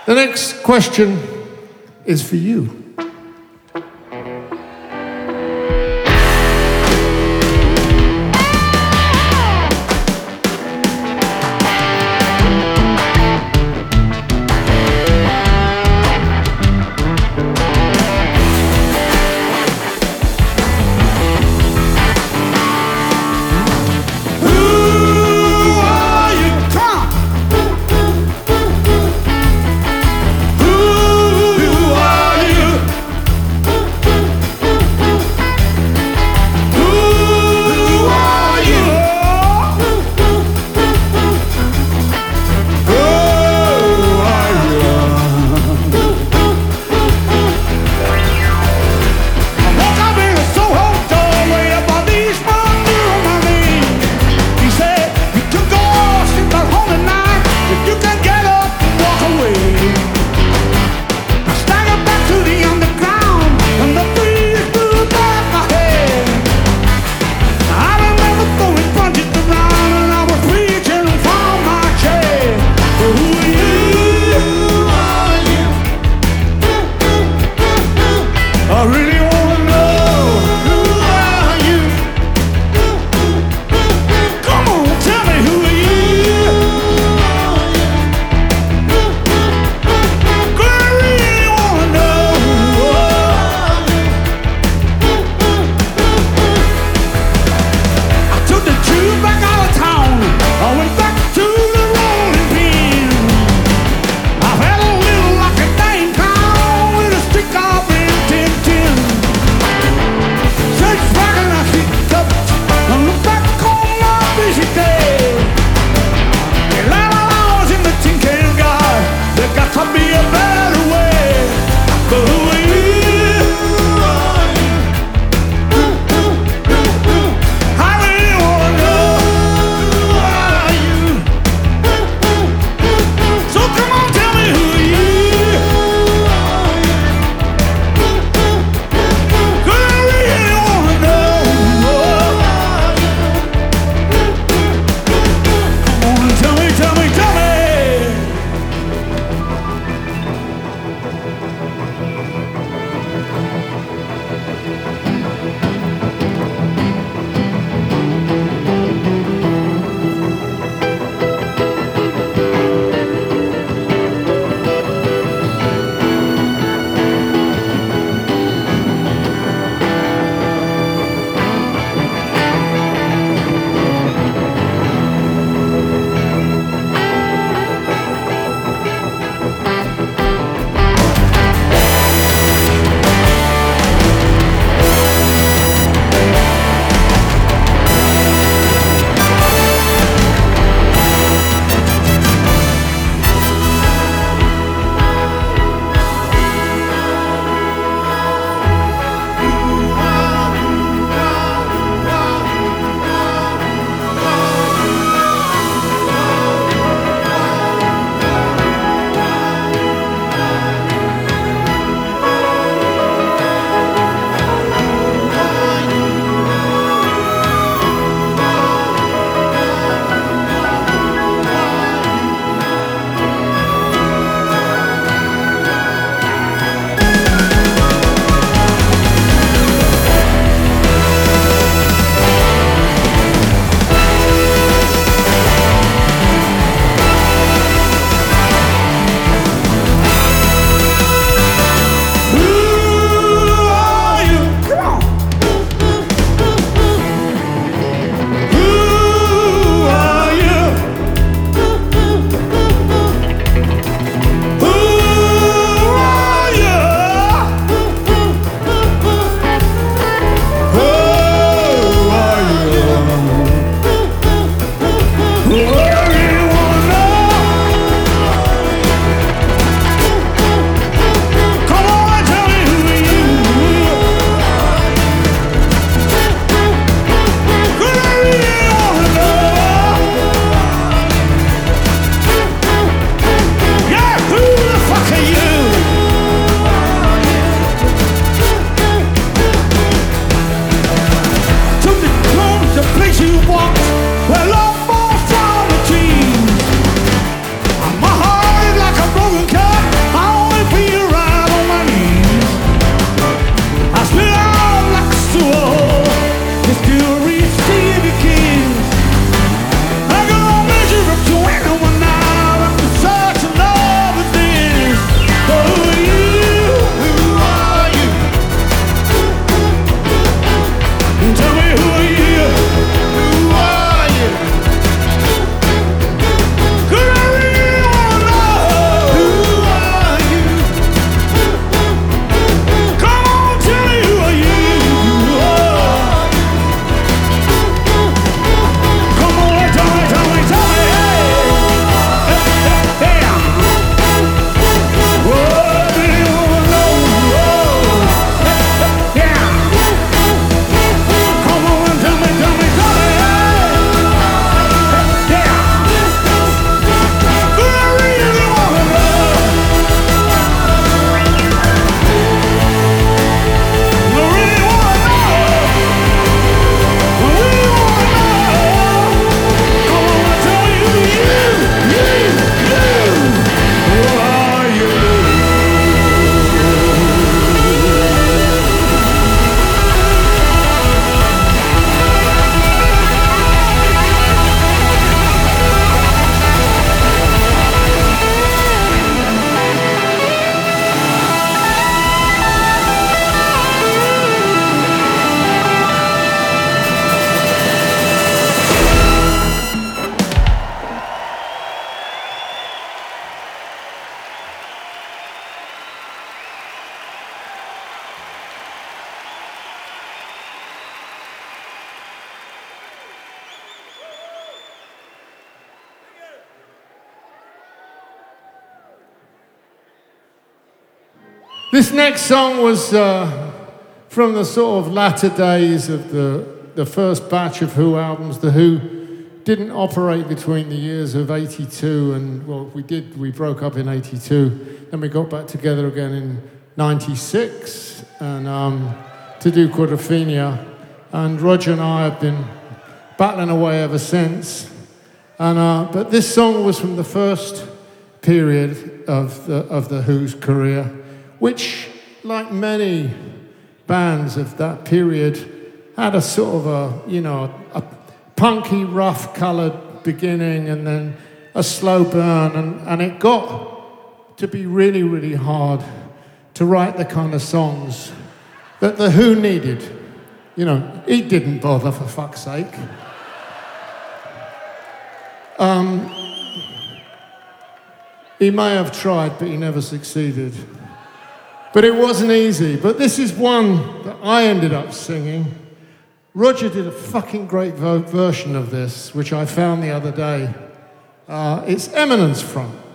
The next question is for you. This next song was from the sort of latter days of the first batch of Who albums. The Who didn't operate between the years of 82 and, well, we broke up in 82, then we got back together again in 96 and to do Quadrophenia. And Roger and I have been battling away ever since. And but this song was from the first period of the Who's career, which, like many bands of that period, had a sort of a punky, rough-coloured beginning and then a slow burn, and it got to be really, really hard to write the kind of songs that the Who needed. You know, he didn't bother, for fuck's sake. He may have tried, but he never succeeded. But it wasn't easy. But this is one that I ended up singing. Roger did a fucking great version of this, which I found the other day. It's Eminence Front.